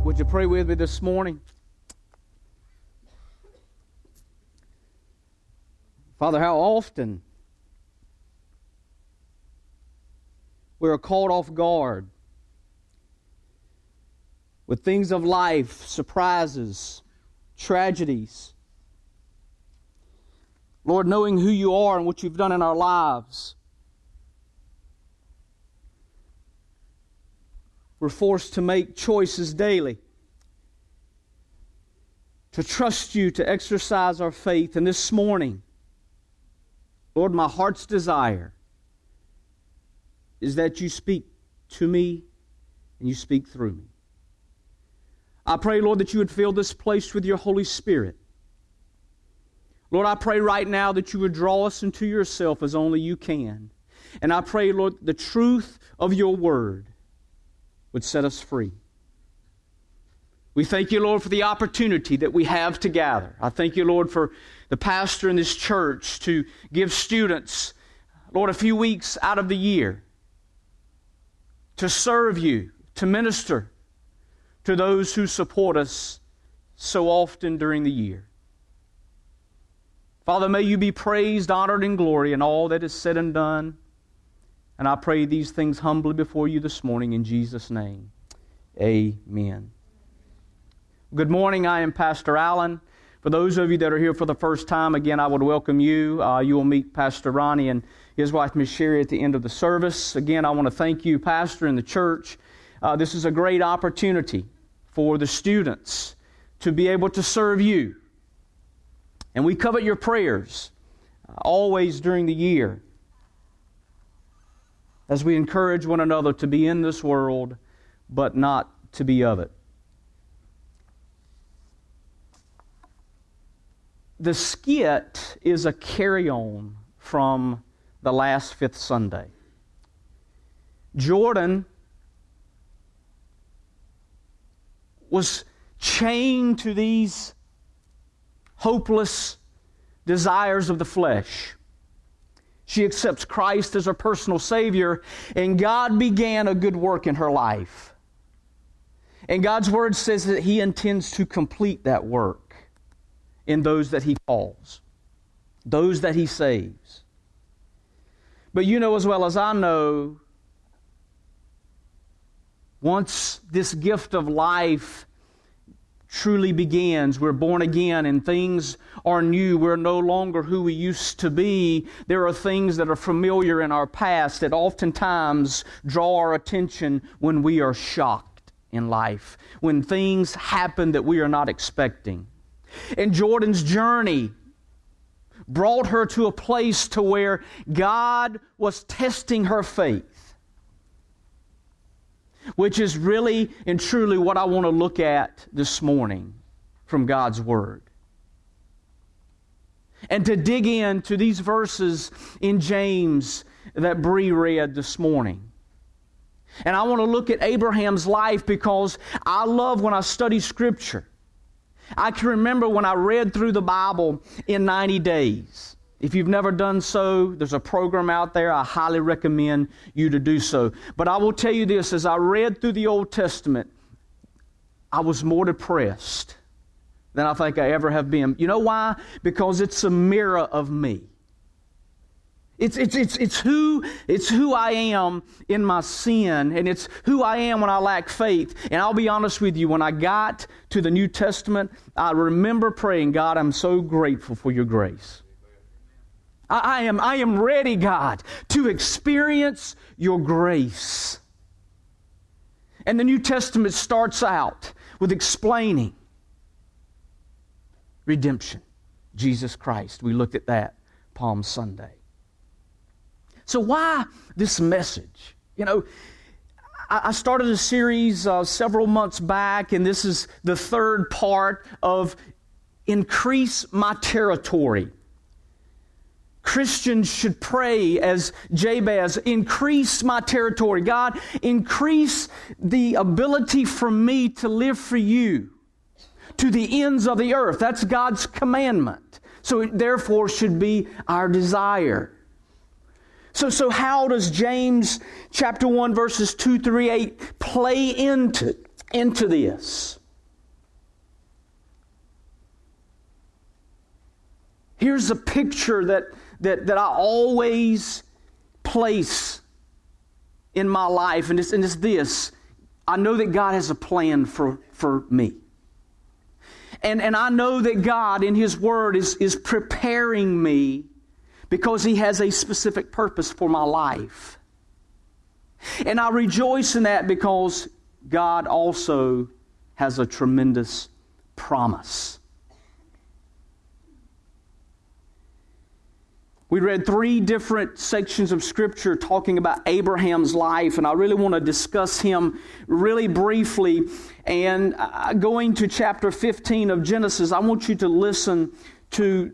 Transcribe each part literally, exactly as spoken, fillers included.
Would you pray with me this morning? Father, how often we are caught off guard with things of life, surprises, tragedies. Lord, knowing who you are and what you've done in our lives, we're forced to make choices daily, to trust you, to exercise our faith. And this morning, Lord, my heart's desire is that you speak to me and you speak through me. I pray, Lord, that you would fill this place with your Holy Spirit. Lord, I pray right now that you would draw us into yourself as only you can. And I pray, Lord, the truth of your word would set us free. We thank you, Lord, for the opportunity that we have to gather. I thank you, Lord, for the pastor in this church to give students, Lord, a few weeks out of the year to serve you, to minister to those who support us so often during the year. Father, may you be praised, honored, and glory in all that is said and done. And I pray these things humbly before you this morning in Jesus' name. Amen. Good morning. I am Pastor Allen. For those of you that are here for the first time, again, I would welcome you. Uh, you will meet Pastor Ronnie and his wife, Miss Sherry, at the end of the service. Again, I want to thank you, Pastor, and the church. Uh, this is a great opportunity for the students to be able to serve you. And we covet your prayers uh, always during the year as we encourage one another to be in this world, but not to be of it. The skit is a carry-on from the last Fifth Sunday. Jordan was chained to these hopeless desires of the flesh. She accepts Christ as her personal Savior, and God began a good work in her life. And God's Word says that He intends to complete that work in those that He calls, those that He saves. But you know as well as I know, once this gift of life truly begins, we're born again and things are new. We're no longer who we used to be. There are things that are familiar in our past that oftentimes draw our attention when we are shocked in life, when things happen that we are not expecting. And Jordan's journey brought her to a place to where God was testing her faith, which is really and truly what I want to look at this morning from God's Word. And to dig into these verses in James that Bree read this morning. And I want to look at Abraham's life because I love when I study Scripture. I can remember when I read through the Bible in ninety days. If you've never done so, there's a program out there. I highly recommend you to do so. But I will tell you this, as I read through the Old Testament, I was more depressed than I think I ever have been. You know why? Because it's a mirror of me. It's, it's, it's, it's, who, it's who I am in my sin, and it's who I am when I lack faith. And I'll be honest with you, when I got to the New Testament, I remember praying, God, I'm so grateful for your grace. I, I am, I am ready, God, to experience your grace. And the New Testament starts out with explaining redemption, Jesus Christ. We looked at that Palm Sunday. So why this message? You know, I started a series uh, several months back, and this is the third part of Increase My Territory. Christians should pray as Jabez, increase my territory. God, increase the ability for me to live for you to the ends of the earth. That's God's commandment. So it therefore should be our desire. So, so how does James chapter one verses two through eight play into, into this? Here's a picture that, that, that I always place in my life, and it's, and it's this. I know that God has a plan for, for me. And, and I know that God in His Word is, is preparing me because He has a specific purpose for my life. And I rejoice in that because God also has a tremendous promise. We read three different sections of Scripture talking about Abraham's life, and I really want to discuss him really briefly. And uh, going to chapter fifteen of Genesis, I want you to listen to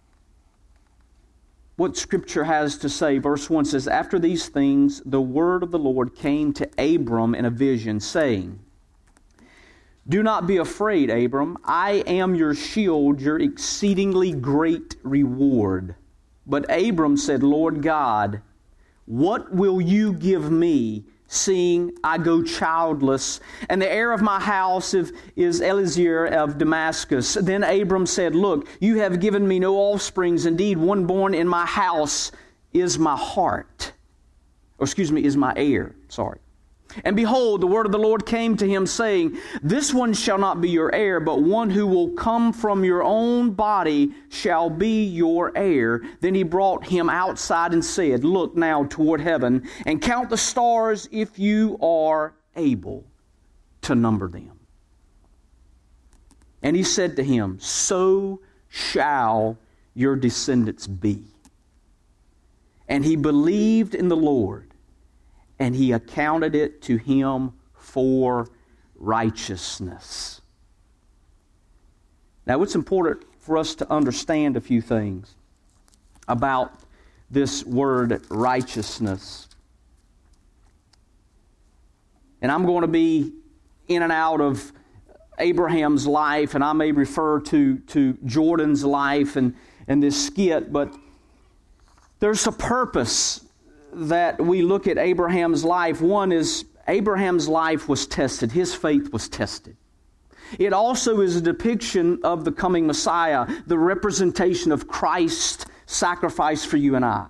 what Scripture has to say. Verse one says, "After these things, the word of the Lord came to Abram in a vision, saying, 'Do not be afraid, Abram. I am your shield, your exceedingly great reward.' But Abram said, 'Lord God, what will you give me, seeing I go childless? And the heir of my house is Eliezer of Damascus.' Then Abram said, 'Look, you have given me no offsprings. Indeed, one born in my house is my heart.'" Or excuse me, is my heir. Sorry. "And behold, the word of the Lord came to him, saying, 'This one shall not be your heir, but one who will come from your own body shall be your heir.' Then he brought him outside and said, 'Look now toward heaven, and count the stars if you are able to number them.' And he said to him, 'So shall your descendants be.' And he believed in the Lord, and He accounted it to him for righteousness." Now, it's important for us to understand a few things about this word righteousness. And I'm going to be in and out of Abraham's life, and I may refer to, to Jordan's life and, and this skit, but there's a purpose that we look at Abraham's life. One is Abraham's life was tested. His faith was tested. It also is a depiction of the coming Messiah, the representation of Christ's sacrifice for you and I.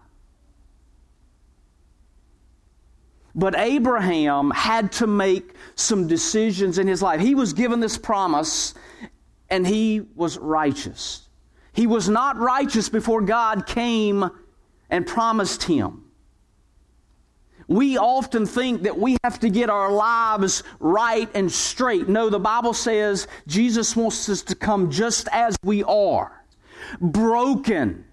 But Abraham had to make some decisions in his life. He was given this promise, and he was righteous. He was not righteous before God came and promised him. We often think that we have to get our lives right and straight. No, the Bible says Jesus wants us to come just as we are, broken.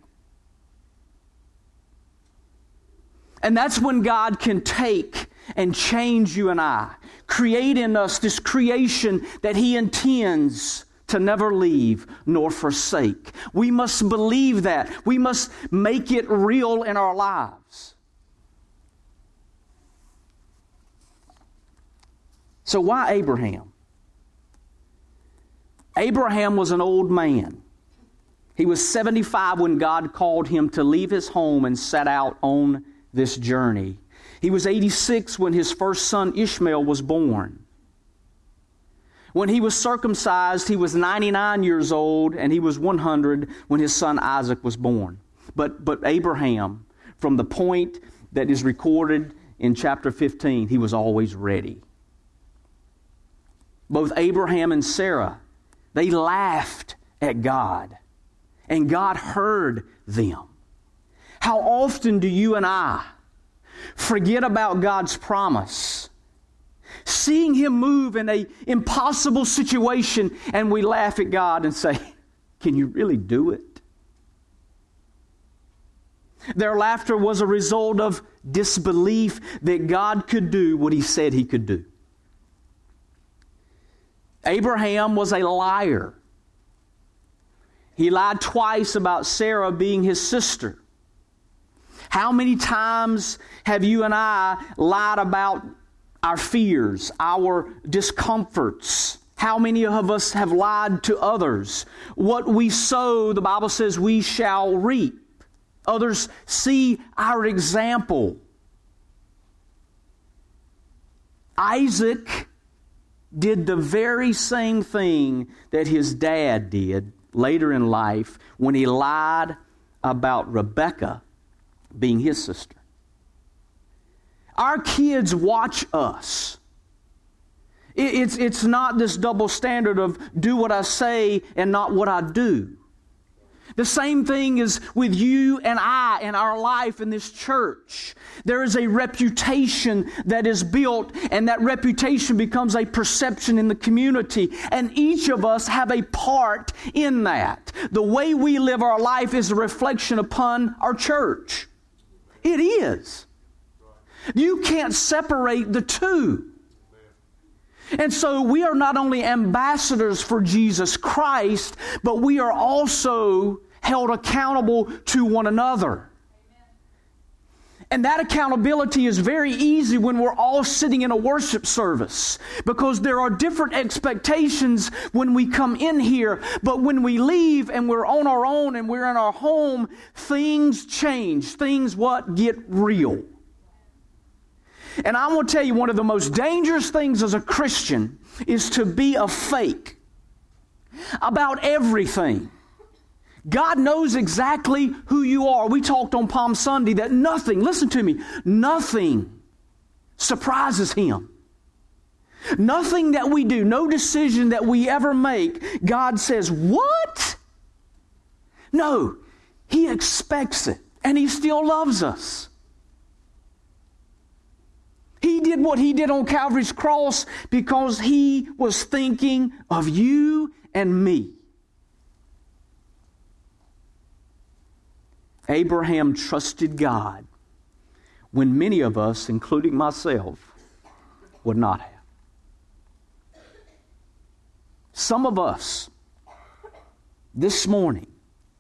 And that's when God can take and change you and I, create in us this creation that He intends to never leave nor forsake. We must believe that. We must make it real in our lives. So why Abraham? Abraham was an old man. He was seventy-five when God called him to leave his home and set out on this journey. He was eighty-six when his first son Ishmael was born. When he was circumcised, he was ninety-nine years old, and he was one hundred when his son Isaac was born. But, but Abraham, from the point that is recorded in chapter fifteen, he was always ready. Both Abraham and Sarah, they laughed at God, and God heard them. How often do you and I forget about God's promise, seeing Him move in an impossible situation, and we laugh at God and say, "Can you really do it?" Their laughter was a result of disbelief that God could do what He said He could do. Abraham was a liar. He lied twice about Sarah being his sister. How many times have you and I lied about our fears, our discomforts? How many of us have lied to others? What we sow, the Bible says we shall reap. Others see our example. Isaac did the very same thing that his dad did later in life when he lied about Rebecca being his sister. Our kids watch us. It's, it's not this double standard of do what I say and not what I do. The same thing is with you and I and our life in this church. There is a reputation that is built, and that reputation becomes a perception in the community. And each of us have a part in that. The way we live our life is a reflection upon our church. It is. You can't separate the two. And so we are not only ambassadors for Jesus Christ, but we are also held accountable to one another. And that accountability is very easy when we're all sitting in a worship service, because there are different expectations when we come in here. But when we leave and we're on our own and we're in our home, things change. Things what? Get real. And I want to tell you, one of the most dangerous things as a Christian is to be a fake about everything. God knows exactly who you are. We talked on Palm Sunday that nothing, listen to me, nothing surprises Him. Nothing that we do, no decision that we ever make, God says, what? No, He expects it, and He still loves us. He did what He did on Calvary's cross because He was thinking of you and me. Abraham trusted God when many of us, including myself, would not have. Some of us this morning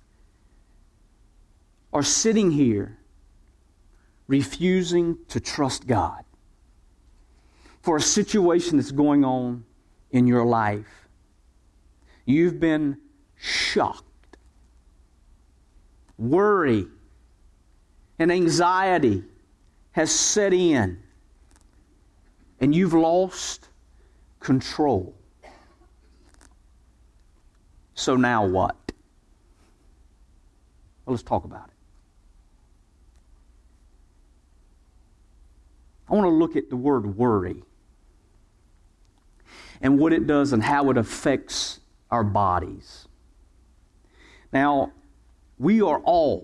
are sitting here refusing to trust God for a situation that's going on in your life. You've been shocked. Worry and anxiety has set in, and you've lost control. So now what? Well, let's talk about it. I want to look at the word worry and what it does and how it affects our bodies. Now, we are all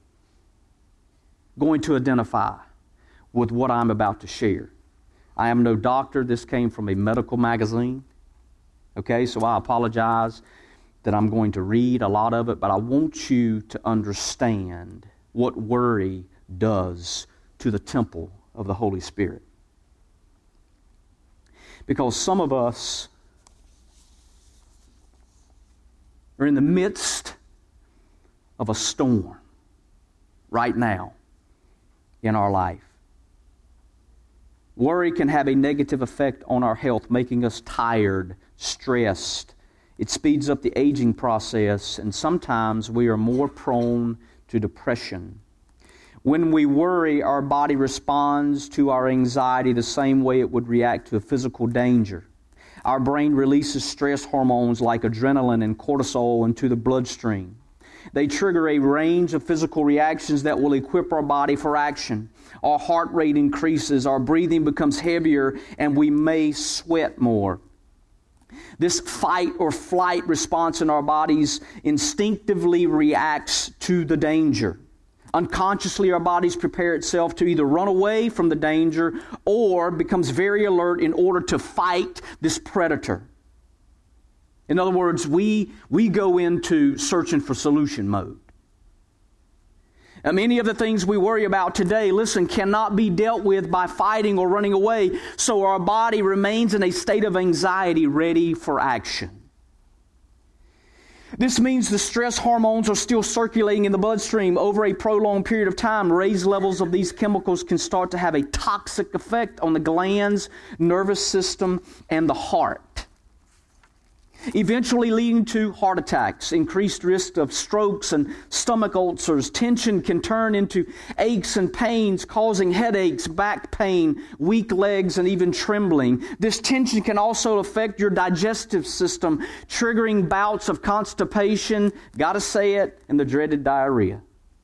going to identify with what I'm about to share. I am no doctor. This came from a medical magazine. Okay, so I apologize that I'm going to read a lot of it, but I want you to understand what worry does to the temple of the Holy Spirit. Because some of us are in the midst of a storm right now in our life. Worry can have a negative effect on our health, making us tired, stressed. It speeds up the aging process, and sometimes we are more prone to depression. When we worry, our body responds to our anxiety the same way it would react to a physical danger. Our brain releases stress hormones like adrenaline and cortisol into the bloodstream. They trigger a range of physical reactions that will equip our body for action. Our heart rate increases, our breathing becomes heavier, and we may sweat more. This fight or flight response in our bodies instinctively reacts to the danger. Unconsciously, our bodies prepare itself to either run away from the danger or becomes very alert in order to fight this predator. In other words, we, we go into searching for solution mode. And many of the things we worry about today, listen, cannot be dealt with by fighting or running away, so our body remains in a state of anxiety, ready for action. This means the stress hormones are still circulating in the bloodstream. Over a prolonged period of time, raised levels of these chemicals can start to have a toxic effect on the glands, nervous system, and the heart. eventually leading to heart attacks, increased risk of strokes and stomach ulcers. Tension can turn into aches and pains, causing headaches, back pain, weak legs, and even trembling. This tension can also affect your digestive system, triggering bouts of constipation, gotta say it, and the dreaded diarrhea.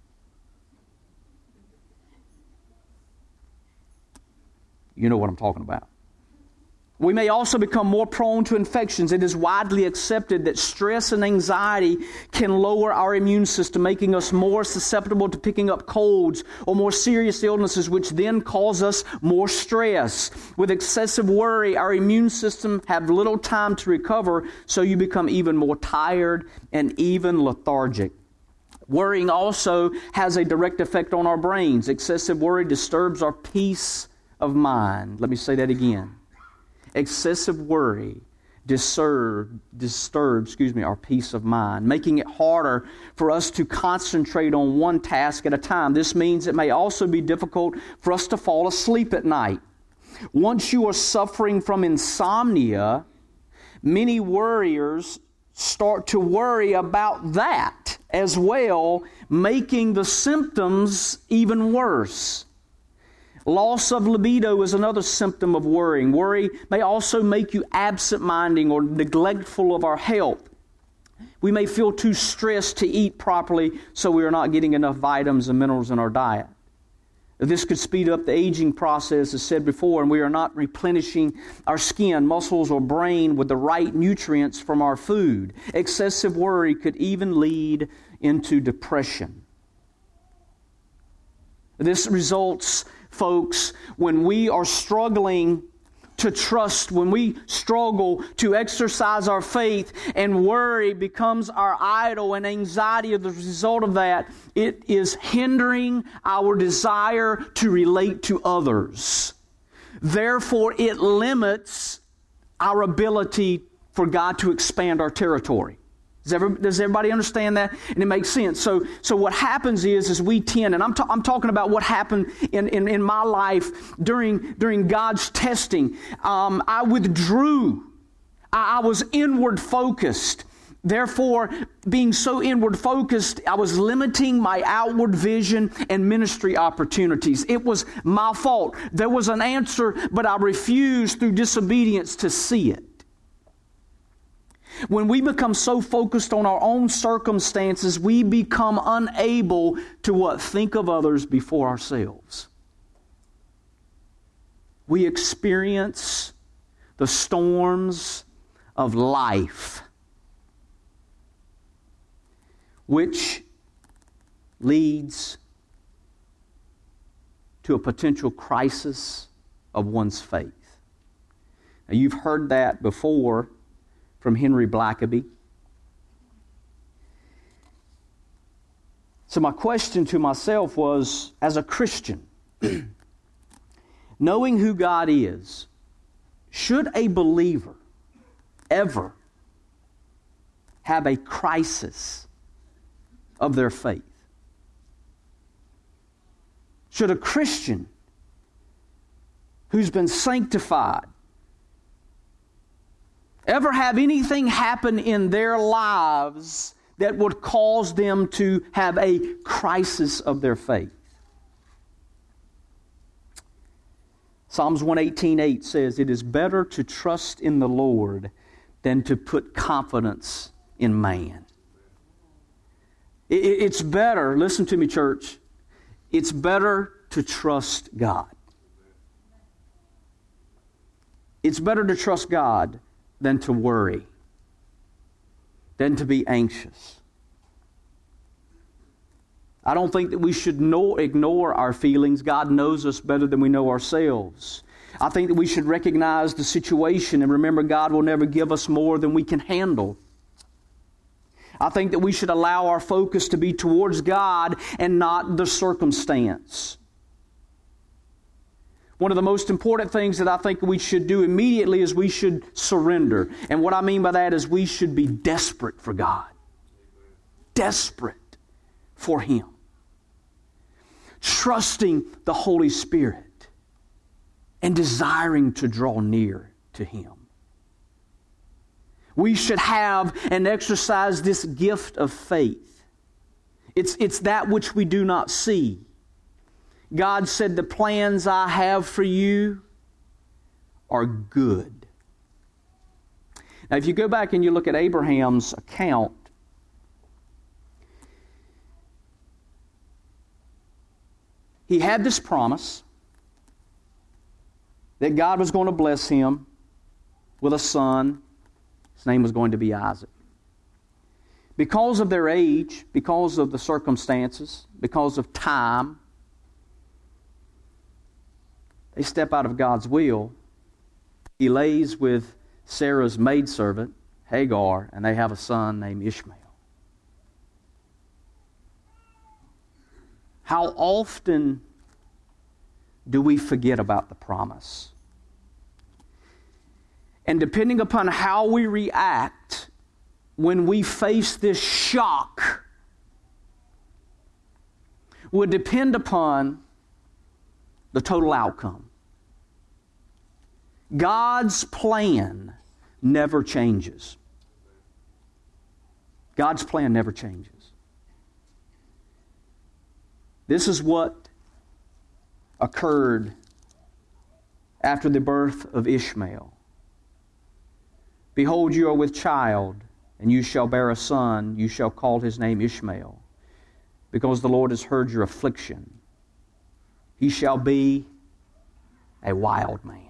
You know what I'm talking about. We may also become more prone to infections. It is widely accepted that stress and anxiety can lower our immune system, making us more susceptible to picking up colds or more serious illnesses, which then cause us more stress. With excessive worry, our immune system have little time to recover, so you become even more tired and even lethargic. Worrying also has a direct effect on our brains. Excessive worry disturbs our peace of mind. Let me say that again. Excessive worry disturb, disturbs excuse me, our peace of mind, making it harder for us to concentrate on one task at a time. This means it may also be difficult for us to fall asleep at night. Once you are suffering from insomnia, many worriers start to worry about that as well, making the symptoms even worse. Loss of libido is another symptom of worrying. Worry may also make you absent-minded or neglectful of our health. We may feel too stressed to eat properly, so we are not getting enough vitamins and minerals in our diet. This could speed up the aging process, as said before, and we are not replenishing our skin, muscles, or brain with the right nutrients from our food. Excessive worry could even lead into depression. This results, folks, when we are struggling to trust, when we struggle to exercise our faith and worry becomes our idol and anxiety as a result of that, it is hindering our desire to relate to others. Therefore, it limits our ability for God to expand our territory. Does, every, does everybody understand that? And it makes sense. So, so what happens is, is we tend, and I'm, ta- I'm talking about what happened in, in, in my life during, during God's testing. Um, I withdrew. I, I was inward focused. Therefore, being so inward focused, I was limiting my outward vision and ministry opportunities. It was my fault. There was an answer, but I refused through disobedience to see it. When we become so focused on our own circumstances, we become unable to what? Think of others before ourselves. We experience the storms of life, which leads to a potential crisis of one's faith. Now, you've heard that before from Henry Blackaby. So my question to myself was, as a Christian, knowing who God is, should a believer ever have a crisis of their faith? Should a Christian who's been sanctified ever have anything happen in their lives that would cause them to have a crisis of their faith? Psalms one eighteen eight says, "It is better to trust in the Lord than to put confidence in man." It's better, listen to me, church, it's better to trust God. It's better to trust God than to worry, than to be anxious. I don't think that we should no, ignore our feelings. God knows us better than we know ourselves. I think that we should recognize the situation and remember God will never give us more than we can handle. I think that we should allow our focus to be towards God and not the circumstance. One of the most important things that I think we should do immediately is we should surrender. And what I mean by that is we should be desperate for God. Desperate for Him. Trusting the Holy Spirit and desiring to draw near to Him. We should have and exercise this gift of faith. It's, it's that which we do not see. God said, the plans I have for you are good. Now, if you go back and you look at Abraham's account, he had this promise that God was going to bless him with a son. His name was going to be Isaac. Because of their age, because of the circumstances, because of time, they step out of God's will. He lays with Sarah's maidservant, Hagar, and they have a son named Ishmael. How often do we forget about the promise? And depending upon how we react when we face this shock would depend upon the total outcome. God's plan never changes. God's plan never changes. This is what occurred after the birth of Ishmael. Behold, you are with child, and you shall bear a son. You shall call his name Ishmael, because the Lord has heard your affliction. He shall be a wild man.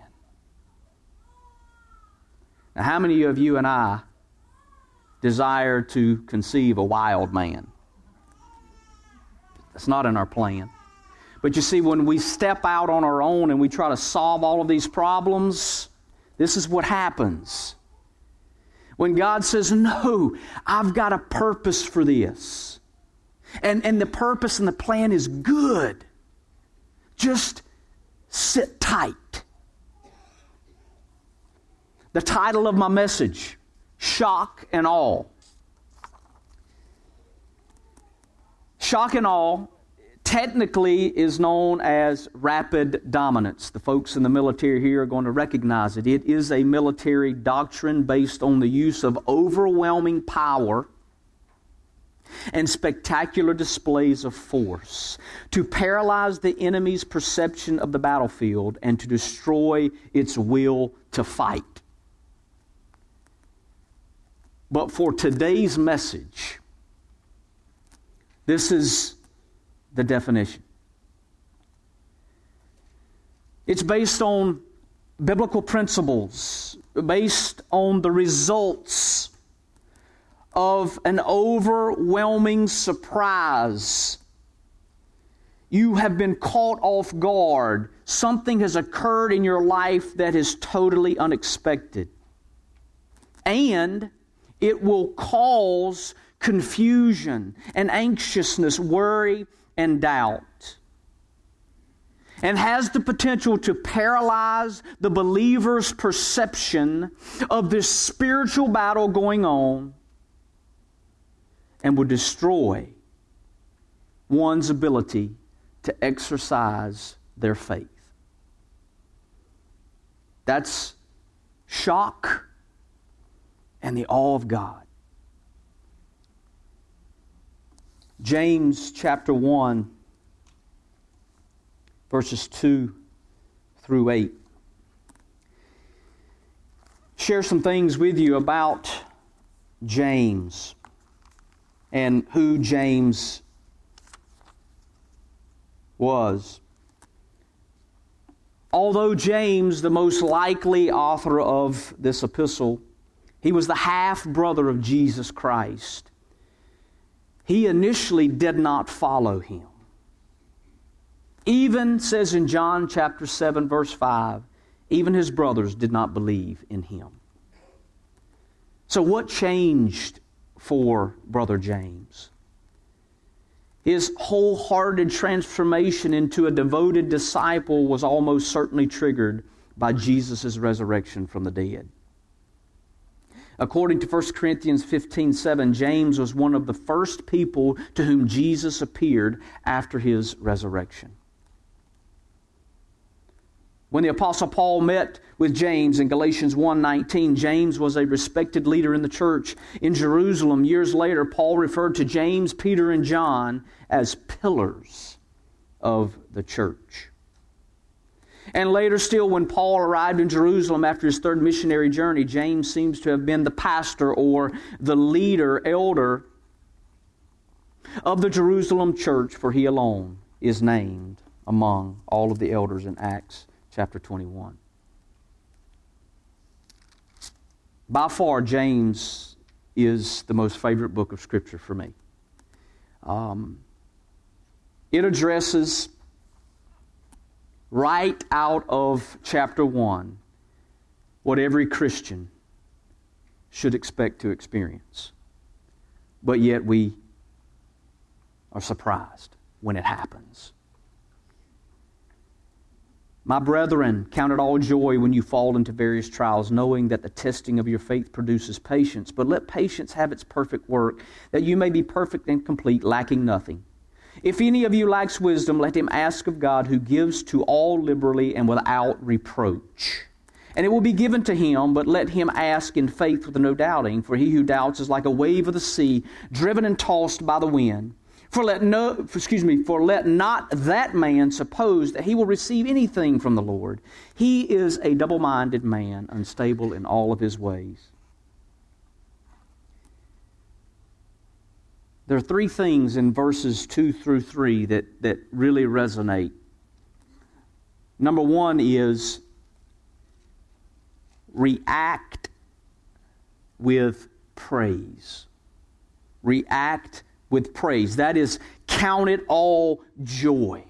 Now, how many of you and I desire to conceive a wild man? That's not in our plan. But you see, when we step out on our own and we try to solve all of these problems, this is what happens. When God says, no, I've got a purpose for this. And, and the purpose and the plan is good. Just sit tight. The title of my message, Shock and Awe. Shock and awe technically is known as rapid dominance. The folks in the military here are going to recognize it. It is a military doctrine based on the use of overwhelming power and spectacular displays of force to paralyze the enemy's perception of the battlefield and to destroy its will to fight. But for today's message, this is the definition. It's based on biblical principles, based on the results of an overwhelming surprise. You have been caught off guard. Something has occurred in your life that is totally unexpected. And it will cause confusion and anxiousness, worry and doubt, and has the potential to paralyze the believer's perception of this spiritual battle going on and will destroy one's ability to exercise their faith. That's shock and the awe of God. James chapter one, verses two through eight. Share some things with you about James and who James was. Although James, the most likely author of this epistle, he was the half-brother of Jesus Christ, he initially did not follow him. Even, says in John chapter seven, verse five, even his brothers did not believe in him. So what changed for Brother James? His wholehearted transformation into a devoted disciple was almost certainly triggered by Jesus' resurrection from the dead. According to First Corinthians fifteen seven, James was one of the first people to whom Jesus appeared after his resurrection. When the Apostle Paul met with James in Galatians one nineteen, James was a respected leader in the church in Jerusalem. Years later, Paul referred to James, Peter, and John as pillars of the church. And later still, when Paul arrived in Jerusalem after his third missionary journey, James seems to have been the pastor or the leader, elder of the Jerusalem church, for he alone is named among all of the elders in Acts chapter twenty-one. By far, James is the most favorite book of Scripture for me. Um, it addresses right out of chapter one what every Christian should expect to experience. But yet we are surprised when it happens. My brethren, count it all joy when you fall into various trials, knowing that the testing of your faith produces patience. But let patience have its perfect work, that you may be perfect and complete, lacking nothing. If any of you lacks wisdom, let him ask of God, who gives to all liberally and without reproach. And it will be given to him, but let him ask in faith with no doubting. For he who doubts is like a wave of the sea, driven and tossed by the wind. For let no, excuse me, for let not that man suppose that he will receive anything from the Lord. He is a double-minded man, unstable in all of his ways. There are three things in verses two through three that, that really resonate. Number one is react with praise. React with praise. That is, count it all joy.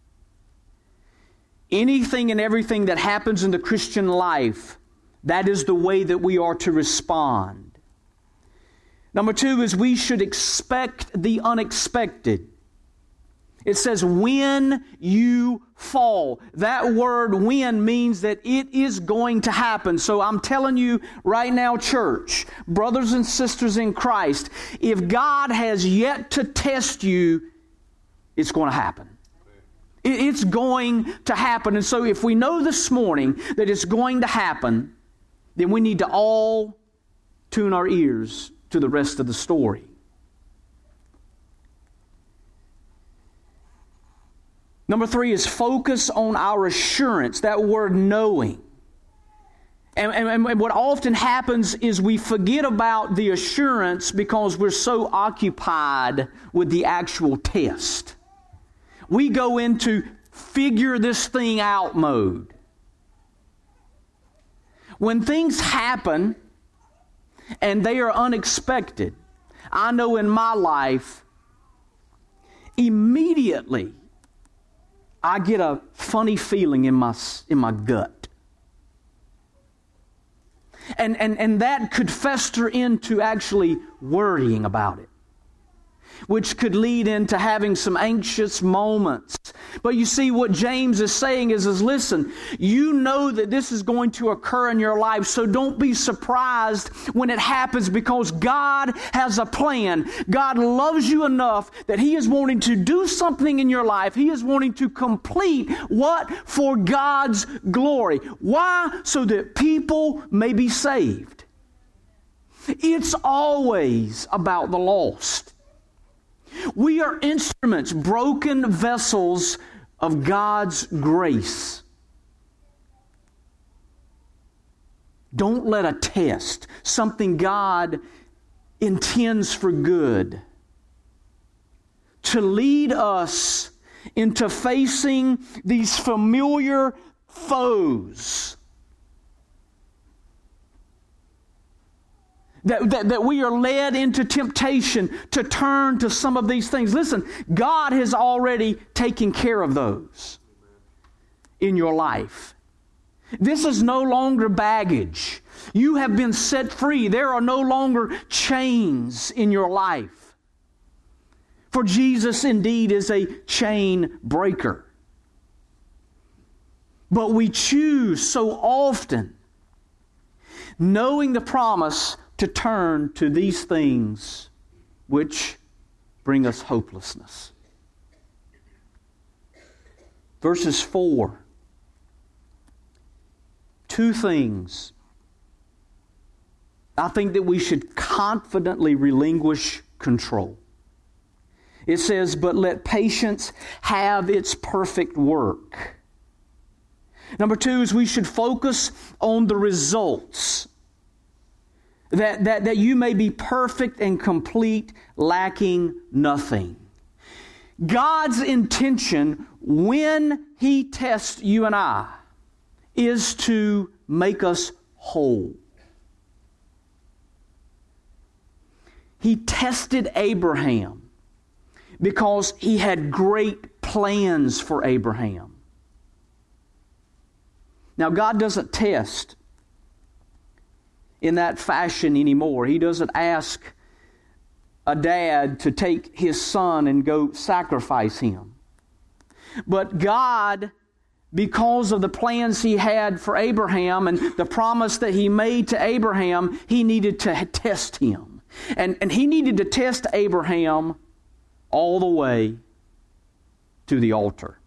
Anything and everything that happens in the Christian life, that is the way that we are to respond. Number two is we should expect the unexpected. It says, when you fall. That word when means that it is going to happen. So I'm telling you right now, church, brothers and sisters in Christ, if God has yet to test you, it's going to happen. It's going to happen. And so if we know this morning that it's going to happen, then we need to all tune our ears to the rest of the story. Number three is focus on our assurance, that word knowing. And, and, and what often happens is we forget about the assurance because we're so occupied with the actual test. We go into figure this thing out mode. When things happen and they are unexpected, I know in my life, immediately I get a funny feeling in my in my gut. And, and, and that could fester into actually worrying about it, which could lead into having some anxious moments. But you see, what James is saying is, is listen, you know that this is going to occur in your life, so don't be surprised when it happens, because God has a plan. God loves you enough that He is wanting to do something in your life. He is wanting to complete what? For God's glory. Why? So that people may be saved. It's always about the lost. We are instruments, broken vessels of God's grace. Don't let a test, something God intends for good, to lead us into facing these familiar foes. That, that, that we are led into temptation to turn to some of these things. Listen, God has already taken care of those in your life. This is no longer baggage. You have been set free. There are no longer chains in your life. For Jesus indeed is a chain breaker. But we choose so often, knowing the promise, to turn to these things which bring us hopelessness. Verses four two things I think that we should confidently relinquish control. It says, but let patience have its perfect work. Number two is we should focus on the results. That, that, that you may be perfect and complete, lacking nothing. God's intention when He tests you and I is to make us whole. He tested Abraham because He had great plans for Abraham. Now, God doesn't test in that fashion anymore. He doesn't ask a dad to take his son and go sacrifice him. But God, because of the plans He had for Abraham and the promise that He made to Abraham, He needed to test him. And, and He needed to test Abraham all the way to the altar.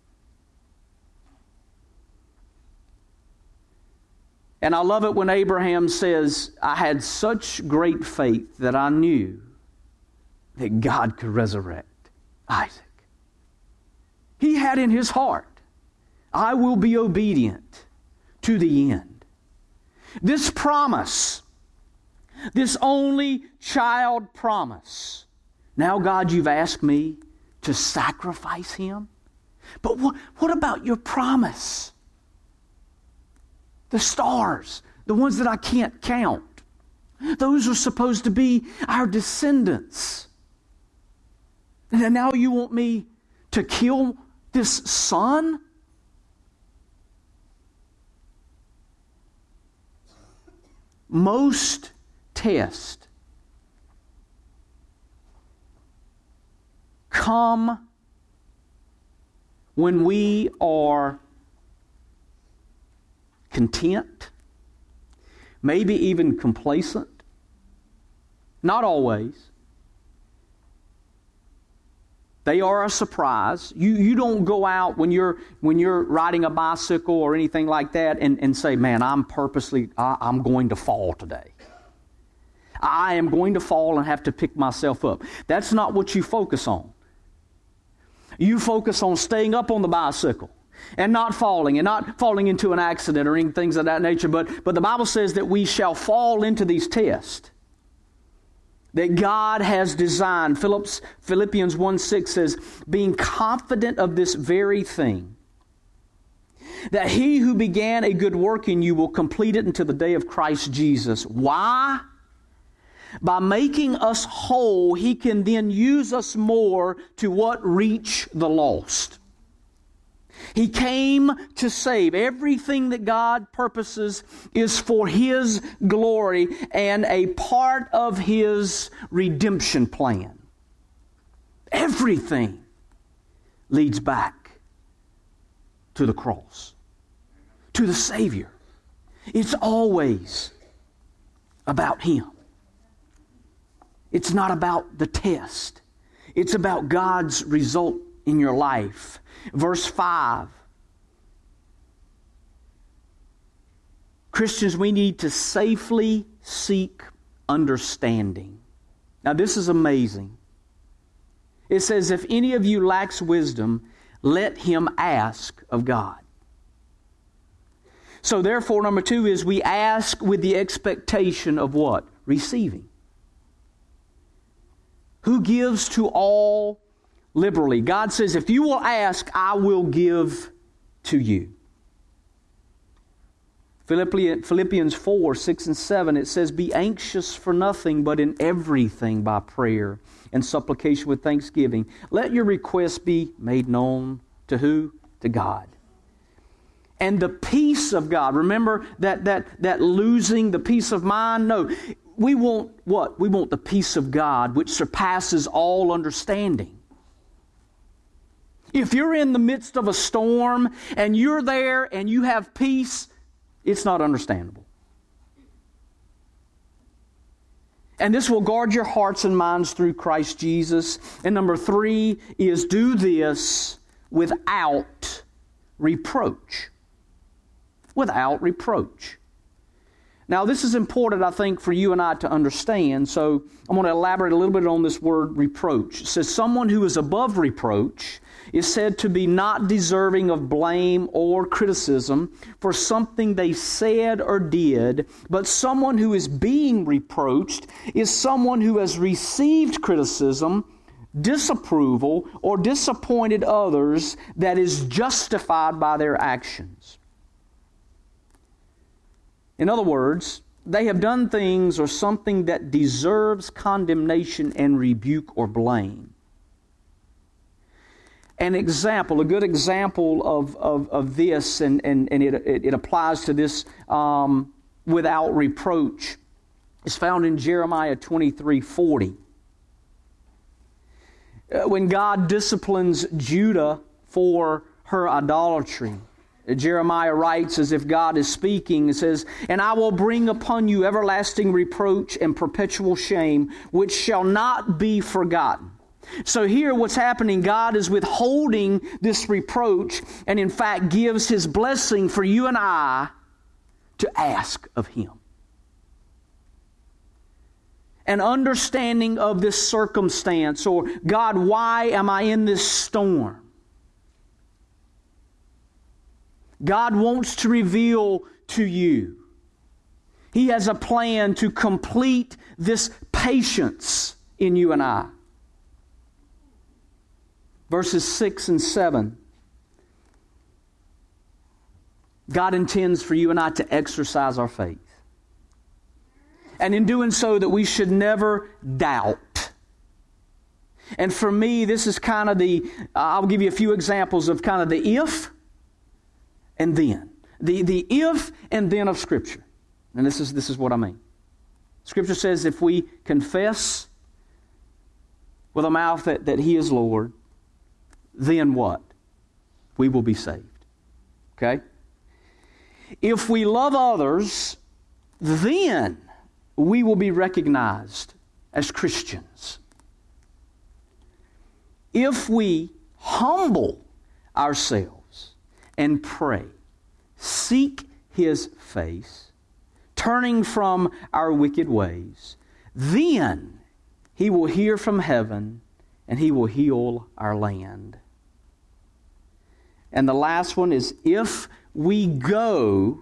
And I love it when Abraham says, I had such great faith that I knew that God could resurrect Isaac. He had in his heart, I will be obedient to the end. This promise, this only child promise, now God, you've asked me to sacrifice him. But what, what about your promise? The stars, the ones that I can't count. Those are supposed to be our descendants. And now you want me to kill this son? Most tests come when we are content, maybe even complacent. Not always. They are a surprise. You you don't go out when you're when you're riding a bicycle or anything like that and, and say, man, I'm purposely, I, I'm going to fall today. I am going to fall and have to pick myself up. That's not what you focus on. You focus on staying up on the bicycle and not falling, and not falling into an accident or any things of that nature. But, but the Bible says that we shall fall into these tests that God has designed. Philip's, Philippians one six says, being confident of this very thing, that He who began a good work in you will complete it until the day of Christ Jesus. Why? By making us whole, He can then use us more to what? Reach the lost. He came to save. Everything that God purposes is for His glory and a part of His redemption plan. Everything leads back to the cross, to the Savior. It's always about Him. It's not about the test. It's about God's result in your life. Verse five. Christians, we need to safely seek understanding. Now, this is amazing. It says, if any of you lacks wisdom, let him ask of God. So therefore, number two is we ask with the expectation of what? Receiving. Who gives to all liberally. God says, if you will ask, I will give to you. Philippians four, six and seven, it says, be anxious for nothing, but in everything by prayer and supplication with thanksgiving. Let your requests be made known to who? To God. And the peace of God. Remember that, that, that losing the peace of mind? No. We want what? We want the peace of God, which surpasses all understanding. If you're in the midst of a storm and you're there and you have peace, it's not understandable. And this will guard your hearts and minds through Christ Jesus. And number three is do this without reproach. without reproach. Now, this is important, I think, for you and I to understand, so I'm going to elaborate a little bit on this word reproach. It says, someone who is above reproach is said to be not deserving of blame or criticism for something they said or did, but someone who is being reproached is someone who has received criticism, disapproval, or disappointed others that is justified by their actions. In other words, they have done things or something that deserves condemnation and rebuke or blame. An example, a good example of, of, of this, and, and, and it, it, it applies to this um, without reproach, is found in Jeremiah twenty-three forty. When God disciplines Judah for her idolatry, Jeremiah writes as if God is speaking. It says, "And I will bring upon you everlasting reproach and perpetual shame, which shall not be forgotten." So here what's happening, God is withholding this reproach and in fact gives His blessing for you and I to ask of Him. An understanding of this circumstance, or God, why am I in this storm? God wants to reveal to you. He has a plan to complete this patience in you and I. Verses six and seven. God intends for you and I to exercise our faith. And in doing so, that we should never doubt. And for me, this is kind of the, uh, I'll give you a few examples of kind of the if and then. The, the if and then of Scripture. And this is, this is what I mean. Scripture says if we confess with a mouth that, that He is Lord, then what? We will be saved. Okay? If we love others, then we will be recognized as Christians. If we humble ourselves and pray, seek His face, turning from our wicked ways, then He will hear from heaven and He will heal our land. And the last one is, if we go,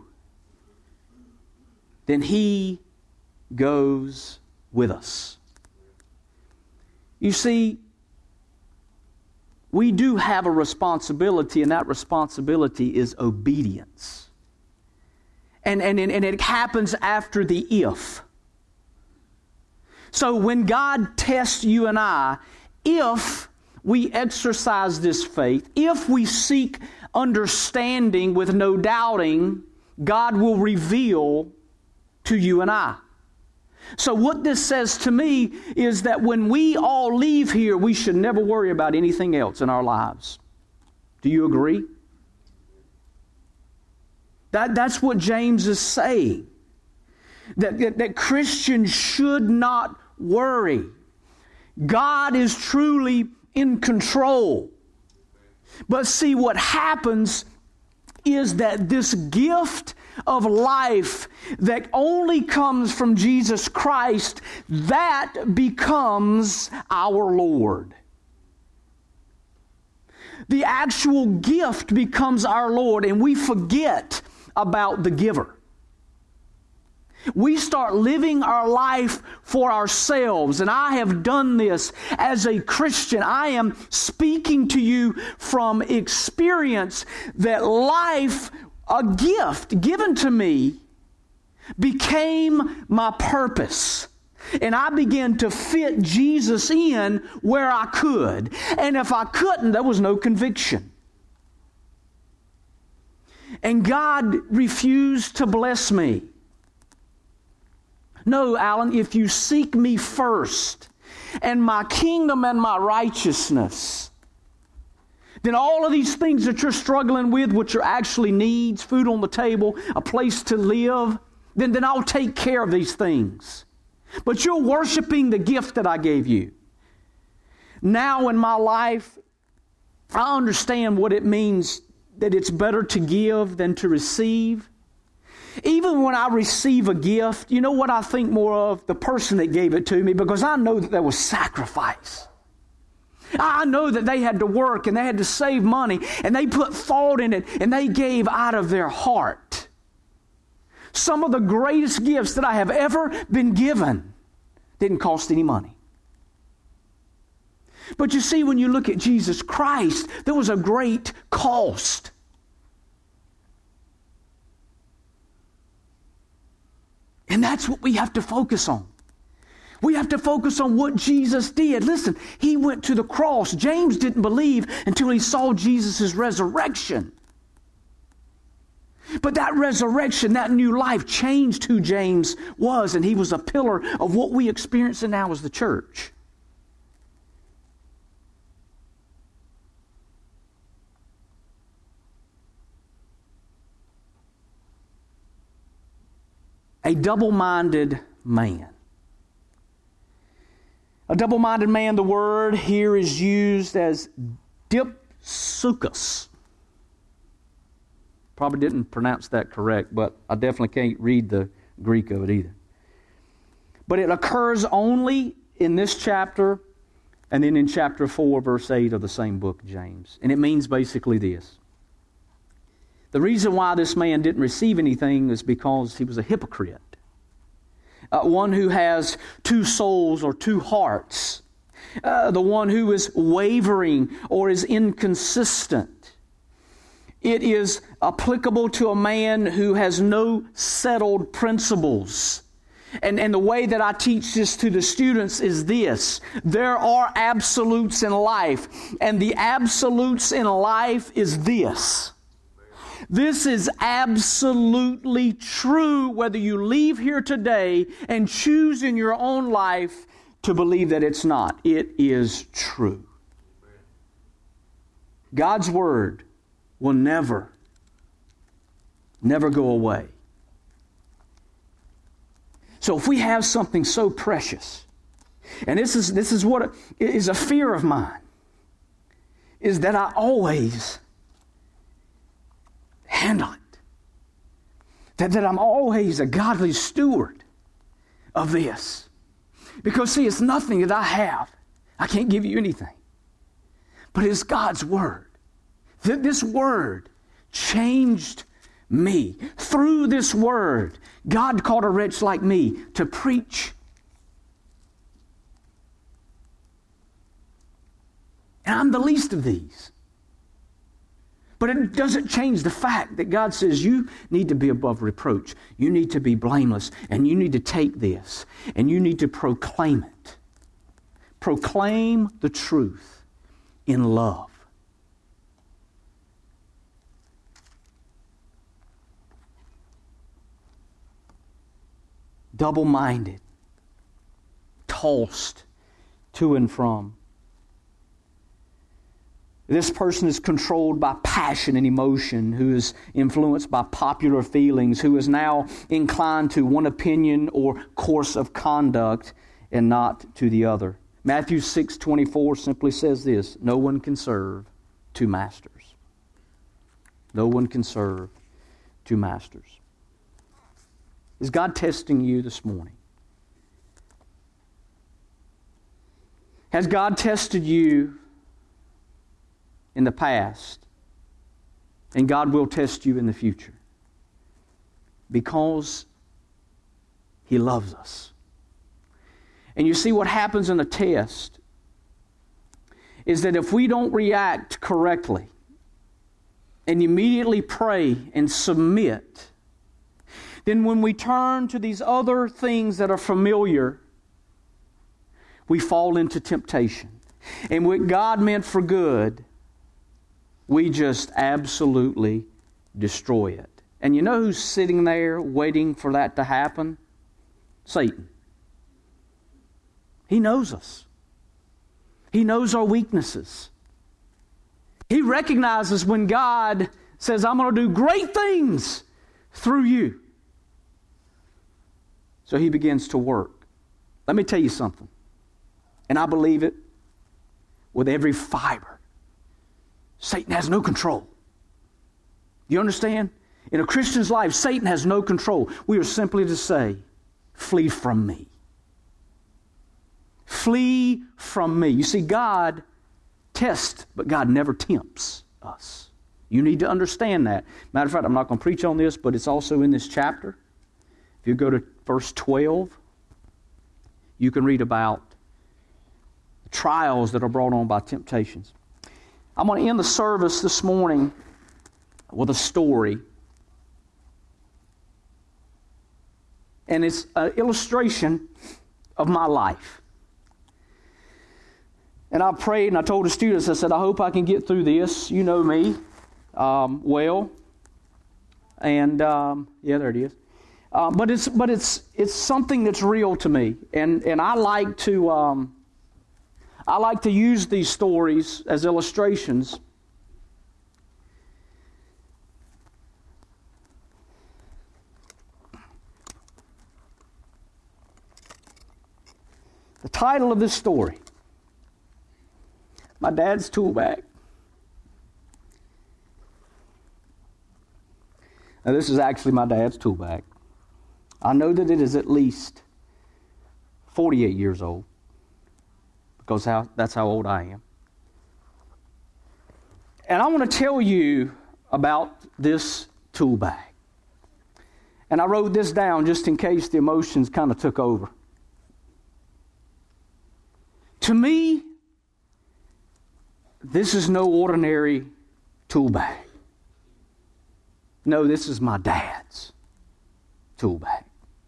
then He goes with us. You see, we do have a responsibility, and that responsibility is obedience. And, and, and it happens after the if. So when God tests you and I, if we exercise this faith, if we seek understanding with no doubting, God will reveal to you and I. So what this says to me is that when we all leave here, we should never worry about anything else in our lives. Do you agree? That, that's what James is saying. That, that, that Christians should not worry. God is truly in control. But see, what happens is that this gift of life that only comes from Jesus Christ, that becomes our Lord. The actual gift becomes our Lord, and we forget about the giver. We start living our life for ourselves, and I have done this as a Christian. I am speaking to you from experience that life, a gift given to me, became my purpose. And I began to fit Jesus in where I could. And if I couldn't, there was no conviction. And God refused to bless me. No, Alan, if you seek me first and my kingdom and my righteousness, then all of these things that you're struggling with, which are actually needs, food on the table, a place to live, then, then I'll take care of these things. But you're worshiping the gift that I gave you. Now in my life, I understand what it means that it's better to give than to receive. Even when I receive a gift, you know what I think more of? The person that gave it to me, because I know that there was sacrifice. I know that they had to work and they had to save money and they put thought in it and they gave out of their heart. Some of the greatest gifts that I have ever been given didn't cost any money. But you see, when you look at Jesus Christ, there was a great cost. And that's what we have to focus on. We have to focus on what Jesus did. Listen, He went to the cross. James didn't believe until he saw Jesus' resurrection. But that resurrection, that new life changed who James was, and he was a pillar of what we experience now as the church. A double-minded man. A double-minded man, the word here is used as dipsuchus. Probably didn't pronounce that correct, but I definitely can't read the Greek of it either. But it occurs only in this chapter and then in chapter four, verse eight of the same book, James. And it means basically this. The reason why this man didn't receive anything is because he was a hypocrite. Uh, one who has two souls or two hearts. Uh, the one who is wavering or is inconsistent. It is applicable to a man who has no settled principles. And, and the way that I teach this to the students is this. There are absolutes in life. And the absolutes in life is this. This is absolutely true whether you leave here today and choose in your own life to believe that it's not. It is true. God's Word will never, never go away. So if we have something so precious, and this is, this is what is a fear of mine, is that I always handle it. That, that I'm always a godly steward of this. Because see, it's nothing that I have. I can't give you anything. But it's God's Word. That this Word changed me. Through this Word, God called a wretch like me to preach. And I'm the least of these. But it doesn't change the fact that God says you need to be above reproach. You need to be blameless. And you need to take this. And you need to proclaim it. Proclaim the truth in love. Double-minded. Tossed to and from. This person is controlled by passion and emotion, who is influenced by popular feelings, who is now inclined to one opinion or course of conduct and not to the other. Matthew six twenty-four simply says this, no one can serve two masters. No one can serve two masters. Is God testing you this morning? Has God tested you in the past, and God will test you in the future? Because He loves us. And you see what happens in a test is that if we don't react correctly and immediately pray and submit, then when we turn to these other things that are familiar, we fall into temptation. And what God meant for good, we just absolutely destroy it. And you know who's sitting there waiting for that to happen? Satan. He knows us. He knows our weaknesses. He recognizes when God says, I'm going to do great things through you. So he begins to work. Let me tell you something. And I believe it with every fiber. Satan has no control. You understand? In a Christian's life, Satan has no control. We are simply to say, flee from me. Flee from me. You see, God tests, but God never tempts us. You need to understand that. Matter of fact, I'm not going to preach on this, but it's also in this chapter. If you go to verse twelve, you can read about the trials that are brought on by temptations. I'm going to end the service this morning with a story. And it's an illustration of my life. And I prayed and I told the students, I said, I hope I can get through this. You know me um, well. And, um, yeah, there it is. Uh, but it's but it's it's something that's real to me. And, and I like to um, I like to use these stories as illustrations. The title of this story, My Dad's Tool Bag. Now, this is actually my dad's tool bag. I know that it is at least forty-eight years old, because how, that's how old I am. And I want to tell you about this tool bag. And I wrote this down just in case the emotions kind of took over. To me, this is no ordinary tool bag. No, this is my dad's tool bag.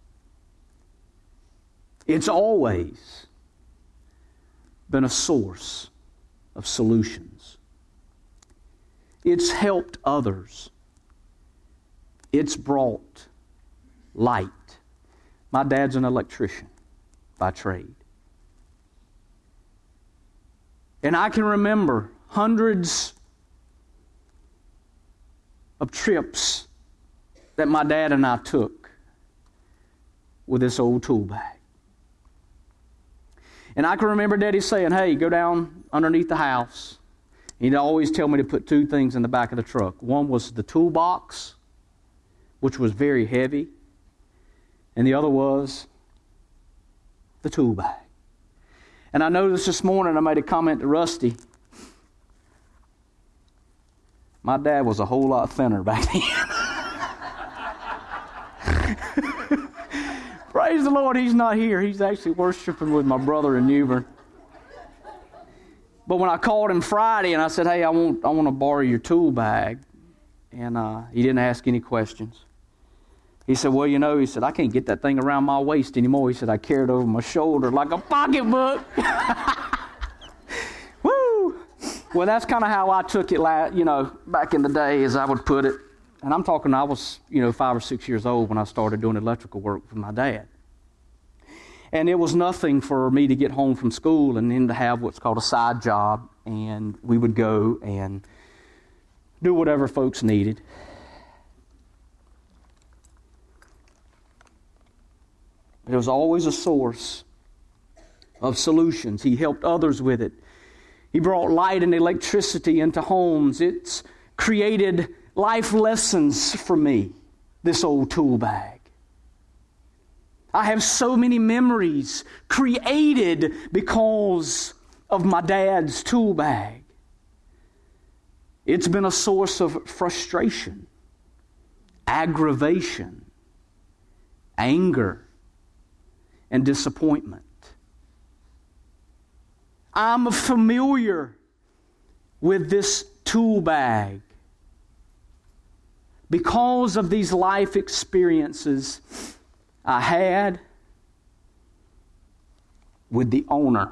It's always been a source of solutions. It's helped others. It's brought light. My dad's an electrician by trade. And I can remember hundreds of trips that my dad and I took with this old tool bag. And I can remember Daddy saying, hey, go down underneath the house. He'd always tell me to put two things in the back of the truck. One was the toolbox, which was very heavy. And the other was the tool bag. And I noticed this morning, I made a comment to Rusty. My dad was a whole lot thinner back then. Praise the Lord, he's not here. He's actually worshiping with my brother in Newbern. But when I called him Friday and I said, hey, I want I want to borrow your tool bag. And uh, he didn't ask any questions. He said, well, you know, he said, I can't get that thing around my waist anymore. He said, I carry it over my shoulder like a pocketbook. Woo! Well, that's kind of how I took it, you know, back in the day, as I would put it. And I'm talking, I was, you know, five or six years old when I started doing electrical work with my dad. And it was nothing for me to get home from school and then to have what's called a side job. And we would go and do whatever folks needed. It was always a source of solutions. He helped others with it. He brought light and electricity into homes. It's created life lessons for me, this old tool bag. I have so many memories created because of my dad's tool bag. It's been a source of frustration, aggravation, anger, and disappointment. I'm familiar with this tool bag because of these life experiences I had with the owner.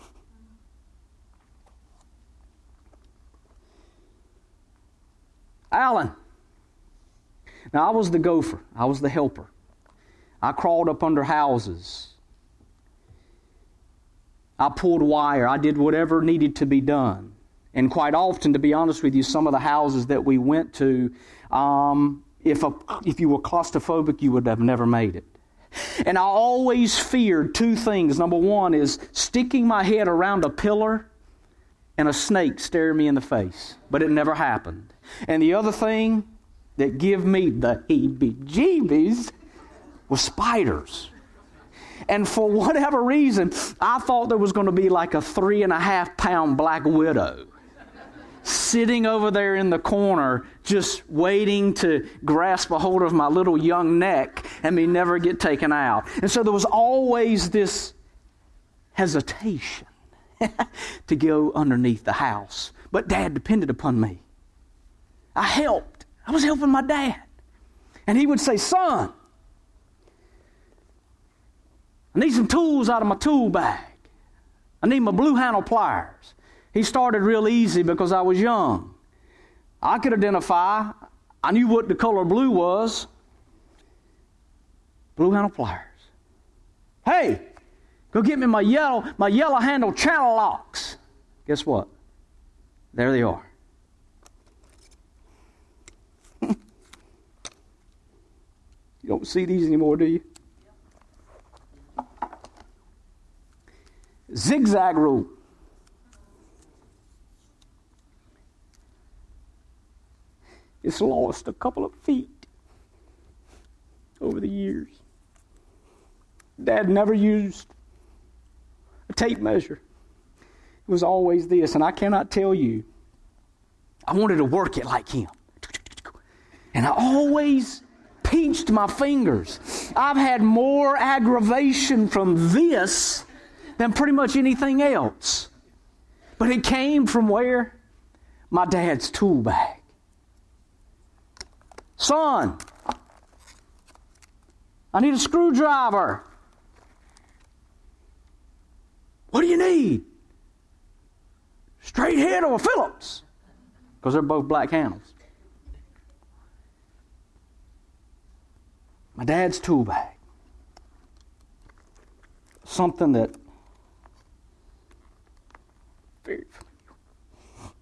Alan. Now, I was the gopher. I was the helper. I crawled up under houses. I pulled wire. I did whatever needed to be done. And quite often, to be honest with you, some of the houses that we went to, um, if a, if you were claustrophobic, you would have never made it. And I always feared two things. Number one is sticking my head around a pillar and a snake staring me in the face. But it never happened. And the other thing that give me the heebie-jeebies was spiders. And for whatever reason, I thought there was going to be like a three and a half pound black widow sitting over there in the corner, just waiting to grasp a hold of my little young neck and me never get taken out. And so there was always this hesitation to go underneath the house. But Dad depended upon me. I helped. I was helping my dad. And he would say, son, I need some tools out of my tool bag. I need my blue handle pliers. He started real easy because I was young. I could identify. I knew what the color blue was. Blue handle pliers. Hey, go get me my yellow, my yellow handle channel locks. Guess what? There they are. You don't see these anymore, do you? Zigzag rule. It's lost a couple of feet over the years. Dad never used a tape measure. It was always this, and I cannot tell you. I wanted to work it like him. And I always pinched my fingers. I've had more aggravation from this than pretty much anything else. But it came from where? My dad's tool bag. Son, I need a screwdriver. What do you need? Straight head or a Phillips? Because they're both black handles. My dad's tool bag. Something that very familiar.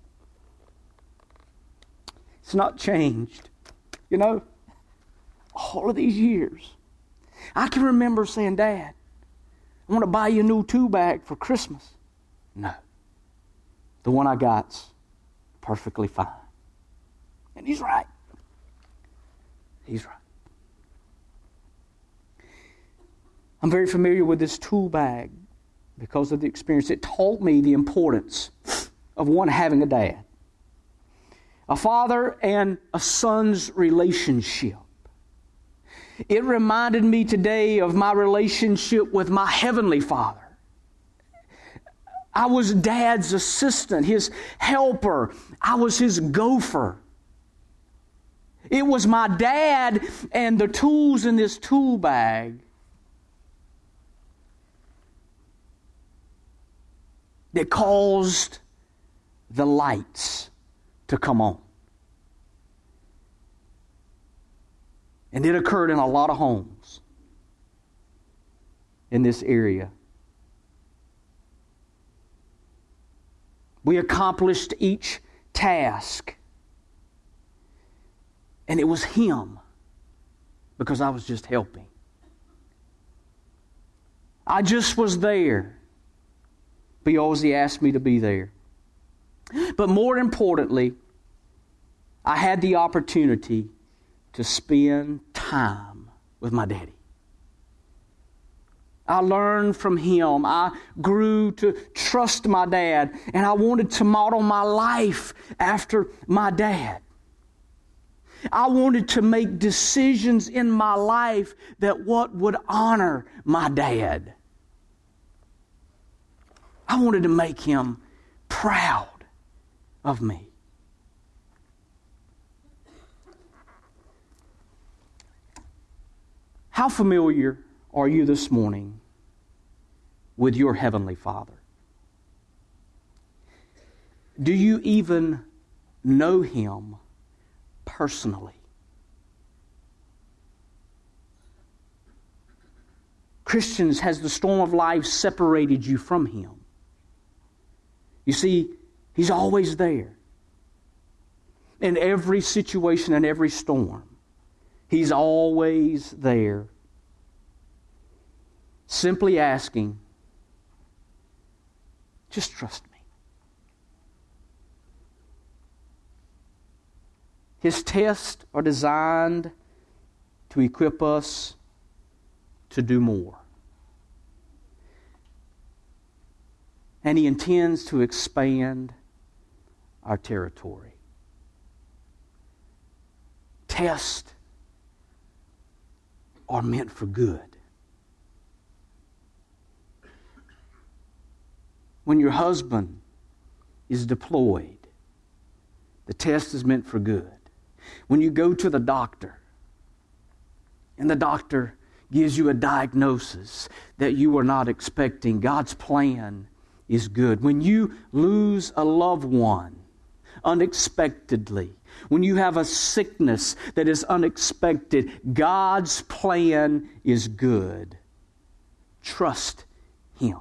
It's not changed. You know, all of these years, I can remember saying, Dad, I want to buy you a new tool bag for Christmas. No. The one I got's perfectly fine. And he's right. He's right. I'm very familiar with this tool bag because of the experience. It taught me the importance of one having a dad. A father and a son's relationship. It reminded me today of my relationship with my Heavenly Father. I was Dad's assistant, his helper. I was his gopher. It was my dad and the tools in this tool bag that caused the lights to come on. And it occurred in a lot of homes in this area. We accomplished each task. And it was him because I was just helping. I just was there because he asked me to be there. But more importantly, I had the opportunity to spend time with my daddy. I learned from him. I grew to trust my dad, and I wanted to model my life after my dad. I wanted to make decisions in my life that what would honor my dad. I wanted to make him proud of me. How familiar are you this morning with your Heavenly Father? Do you even know Him personally? Christians, has the storm of life separated you from Him? You see, He's always there. In every situation and every storm, He's always there. Simply asking, just trust me. His tests are designed to equip us to do more. And He intends to expand our territory. Tests are meant for good. When your husband is deployed, the test is meant for good. When you go to the doctor, and the doctor gives you a diagnosis that you were not expecting, God's plan is good. When you lose a loved one unexpectedly, when you have a sickness that is unexpected, God's plan is good. Trust Him.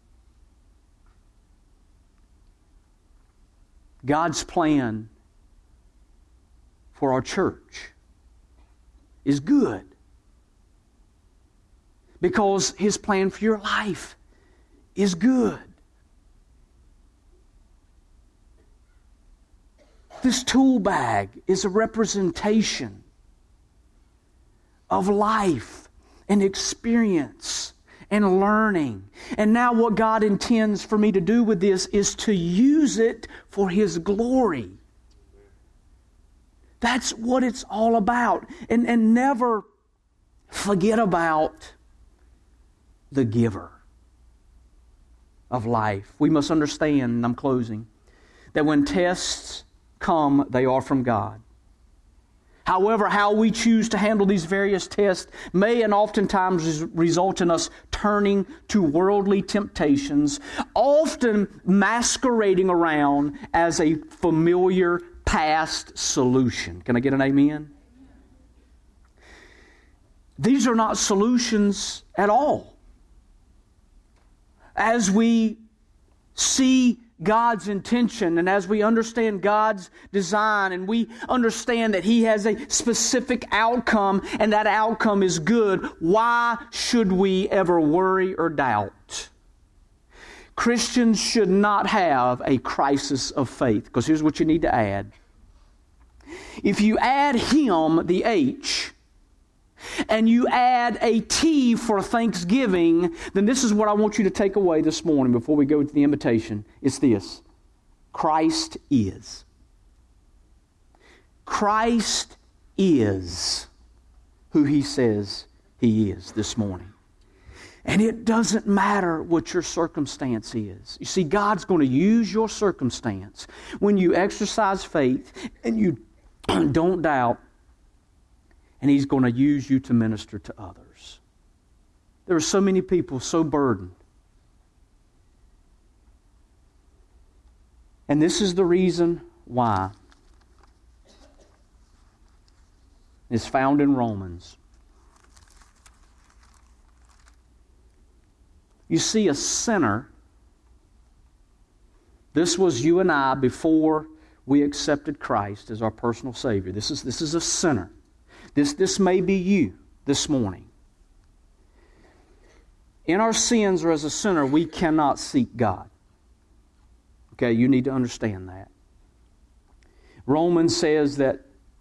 God's plan for our church is good, because His plan for your life is good. This tool bag is a representation of life and experience and learning. And now what God intends for me to do with this is to use it for His glory. That's what it's all about. And, and never forget about the giver of life. We must understand, and I'm closing, that when tests come, they are from God. However, how we choose to handle these various tests may and oftentimes result in us turning to worldly temptations, often masquerading around as a familiar past solution. Can I get an amen? These are not solutions at all. As we see God's intention, and as we understand God's design, and we understand that He has a specific outcome, and that outcome is good, why should we ever worry or doubt? Christians should not have a crisis of faith, because here's what you need to add. If you add Him, the H, and you add a T for Thanksgiving, then this is what I want you to take away this morning before we go to the invitation. It's this: Christ is. Christ is who He says He is this morning. And it doesn't matter what your circumstance is. You see, God's going to use your circumstance when you exercise faith and you don't doubt. And He's going to use you to minister to others. There are so many people so burdened. And this is the reason why. It's found in Romans. You see, a sinner, this was you and I before we accepted Christ as our personal Savior. This is, this is a sinner. This, this may be you this morning. In our sins or as a sinner, we cannot seek God. Okay, you need to understand that. Romans says that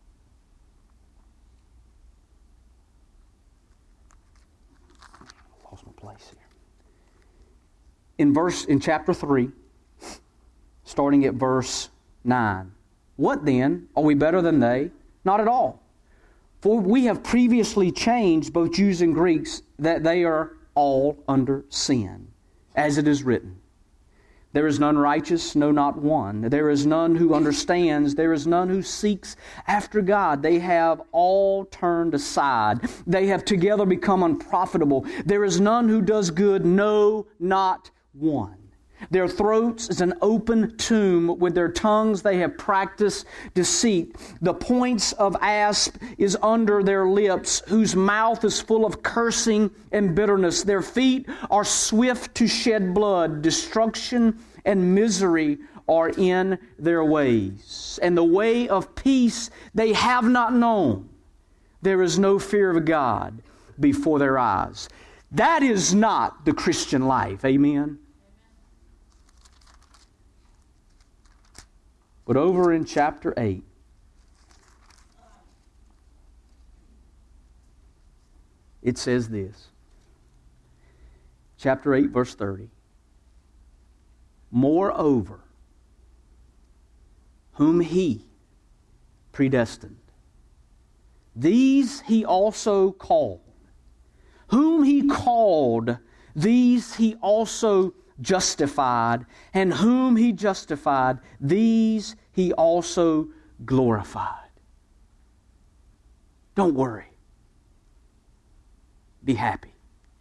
I lost my place here. In verse in chapter three, starting at verse nine. What then? Are we better than they? Not at all. For we have previously changed, both Jews and Greeks, that they are all under sin, as it is written. There is none righteous, no, not one. There is none who understands. There is none who seeks after God. They have all turned aside. They have together become unprofitable. There is none who does good, no, not one. Their throats is an open tomb. With their tongues they have practiced deceit. The points of asp is under their lips, whose mouth is full of cursing and bitterness. Their feet are swift to shed blood. Destruction and misery are in their ways. And the way of peace they have not known. There is no fear of God before their eyes. That is not the Christian life. Amen? But over in chapter eight, It says this. Chapter eight, verse thirty. Moreover, whom He predestined, these He also called. Whom He called, these He also justified. And whom He justified, these He also glorified. Don't worry. Be happy.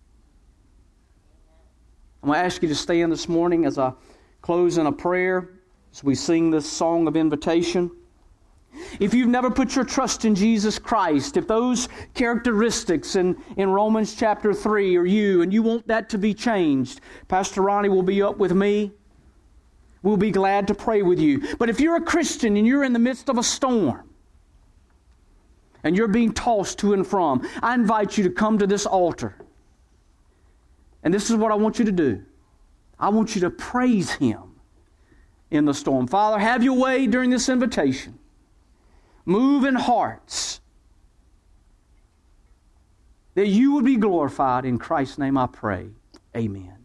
I'm going to ask you to stand this morning as I close in a prayer, as we sing this song of invitation. If you've never put your trust in Jesus Christ, if those characteristics in, in Romans chapter three are you, and you want that to be changed, Pastor Ronnie will be up with me. We'll be glad to pray with you. But if you're a Christian and you're in the midst of a storm, and you're being tossed to and from, I invite you to come to this altar. And this is what I want you to do. I want you to praise Him in the storm. Father, have your way during this invitation. Move in hearts, that you would be glorified. In Christ's name I pray. Amen.